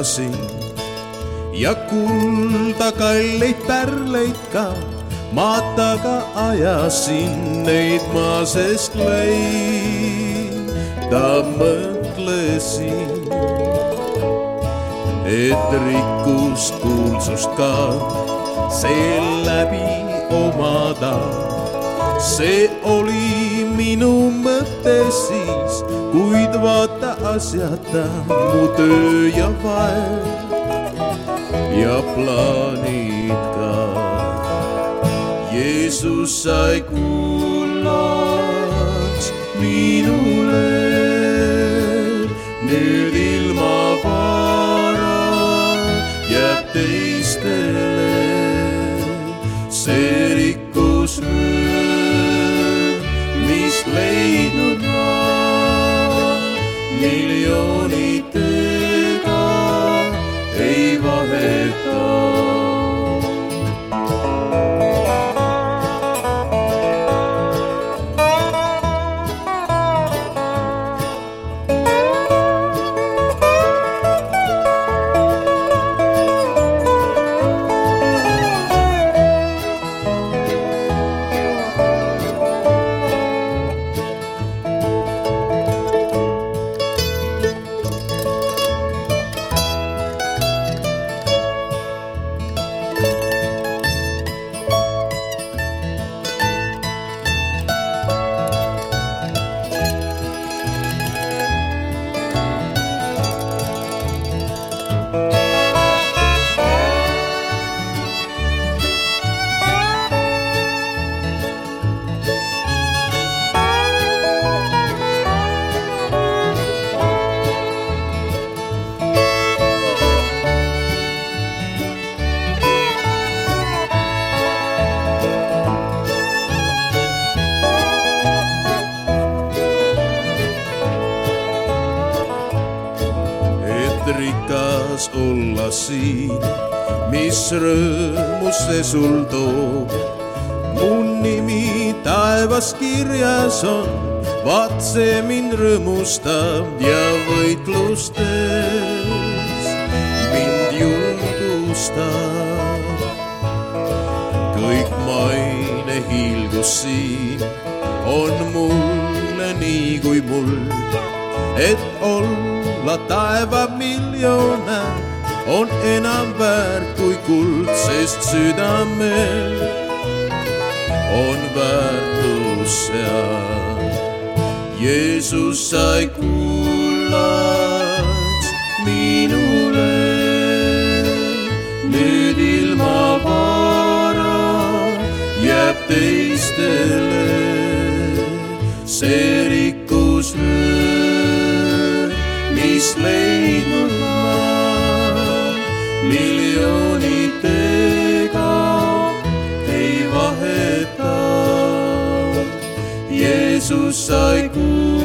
ajasin ja kulda kalleid pärleid ka maataga ajasin neid ma sest leida mõtlesin, et rikkust kuulsust ka seeläbi omada. See oli minu mõte siis, kuid vaata asjata mu töö ja vaev ja plaanid ka. Jeesus sai kullaks minule, nüüd ilma vara jääb teistele. See rikkus mis leidnud ma miljonitega ei vaheta. Rikas olla siin, mis rõõmus see sul toob. Mun nimi taevas kirjas on, vaat see mind rõõmustab ja võitlustes mind julgustab. Kõik maine hiilgus siin on mulle nii kui mul, et olla taeva miljonär on enam väärt kui kuld, sest südamel on väärtus seal. Jeesus sai kullaks minule, nüüd ilma vara jääb teistele. See rikkus mis leidnud ma miljonitega ei vaheta. Jeesus sai kullaks